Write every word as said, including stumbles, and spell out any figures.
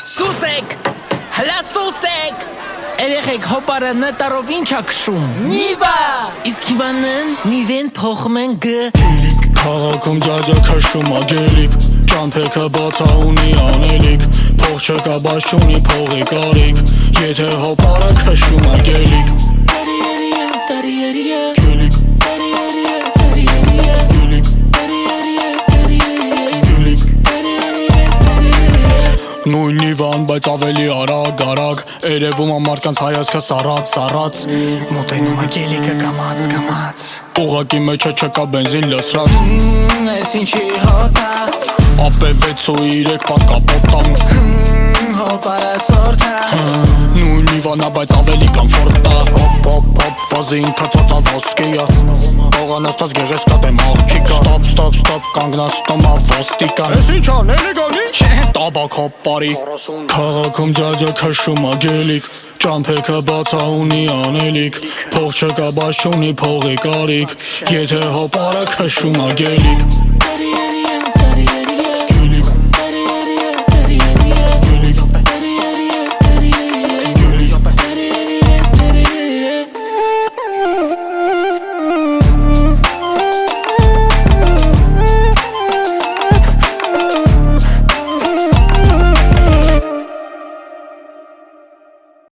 Սուսեք, հլա սուսեք Երեխեք հոպարը նտարով ինչա կշում Նիվա Իսկ հիվանն նիվեն փոխում են գ Գելիք Քաղաքում ձյաձը քշում ա գելիք Ճամփեքը բացա ունի անելիք Փող չկա բայց չունի փողի կարիք Եթե հոպարը քշում ա գելիք Տարիերիա, տարիերիա Գելիք Տարիերիա, տարիերիա Գելիք Տարիերիա, տարիերիա Գելիք Տարիերիա, տարիերիա Նույն նիվան բայց ավելի արագ արագ Երևում ա մարդկանց հայացքը սառած սառած Մոտենում ա գելիքը կամաց կամաց Ուղակի մեջը չկա բենզին լսրած Ես ինչի հոտա Ապե վեց ու իրեք պատ կապոտամ Հոպարը սորթա Նույն նիվանա բայց ավելի կամֆորտա Հոպ հոպ հոպ վազի ինքացածա ոսկեյա Ողանաստած գեղեցկա դեմ աղջիկա Ստոպ ստոպ ստոպ կանգնացնում ա ոստիկան Ես ինչ ան էլեգալի Տաբակ հոպարի Քաղաքում ձյաձը քշում ա գելիք Ճամփեքը բացա ունի անելիք Փող չկա բայց չունի փողի կարիք Եթե հոպարը քշում ա գելիք Տարիերիա